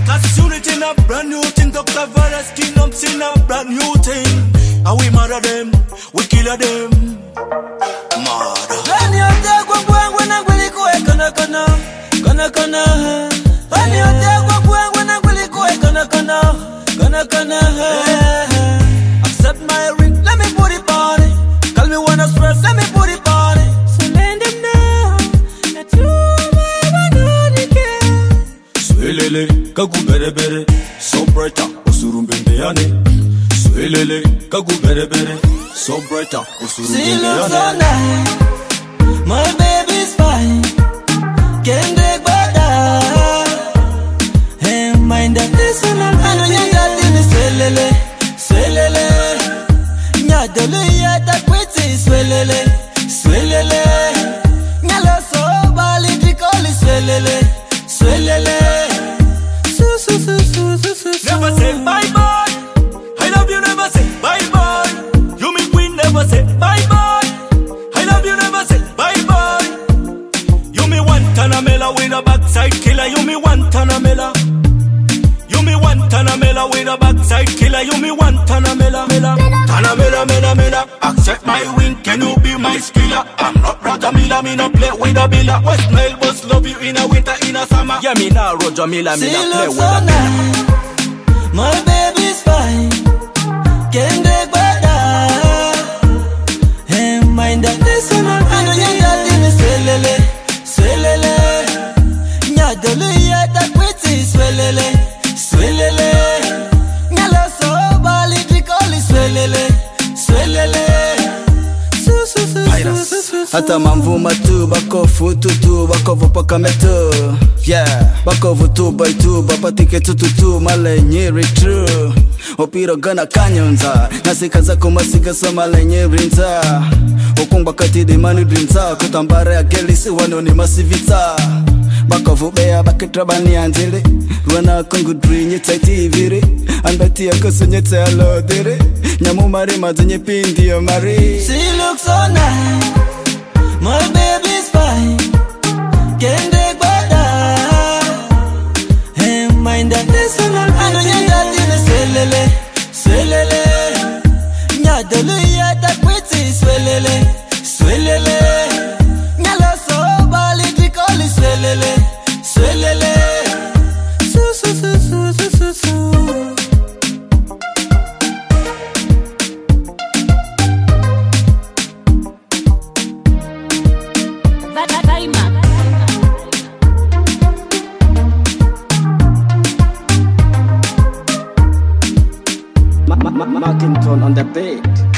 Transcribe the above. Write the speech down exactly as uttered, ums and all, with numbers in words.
Cause unity in a brand new thing. Doctor Virus Kingdoms in a brand new thing. And we murder them, we kill them. Murder. When you take one one when I'm really quick, gonna gonna gonna gonna. When you take one one when I'm really quick, gonna gonna gonna gonna. Accept my ring, let me put it on it. Call me one of stress, let me put it on it. So let them know that you my one again. Swelele, kagu bere bere, so brighter, usurumbende yane. Swelele, kagu bere bere, so brighter, usurumbende yane. She looks so nice, my baby's fine. Can't take better. Hey, mind that this one I'm gonna get that in the swelele, swelele. Nyadolu yata kwiti swelele, swelele. Nyalo so bali dikoli swelele, swelele. Su su su su su su. Never say bye bye. I love you. Never say bye bye. You me queen. Never say bye bye. I love you. Never say bye bye. You me one Tanamela with a backside killer. You me one Tanamela. You me one Tanamela with a backside killer. You me one Tanamela, mela. Tanamela, mela, mela. Accept my win. Can you be my skiller? I'm not Roger Miller. Me no play with a billa. West Nile boss love you in a winter, in a summer. Yeah, me now Roger Miller. Me no play with so a nice. My baby's fine. Can't take better. Hey, mind that this one I'm gonna get that in the swelele, swelele. Nyadolu yata kwiti swelele, swelele. Nyalo so bali dikoli swelele, swelele. Su su su su su su. Hata mamvuma tu bako futu tu bako vupaka metu. Yeah, bako vutu by tu bapatike tutu tu male nyeri true. Opiro gana kanyonza nasika zako masika sa male nyeri nza. Okungba kati de manu drinza kutambare agelisi wano ni masivita. Bako vubea bakitrabani anzili Rwana kongu drinye taiti viri Anbati ya kusunye te alodiri Nyamu mari madunye pindi ya mari. She looks so nice. My baby's fine. Can't take better. Hey, mind that this one I'm gonna get that in the swelele, swelele. Nyadolu yata kwiti swelele, swelele. Nyalo so bali dikoli swelele, swelele. Su su su su su su su. Markington on the beat.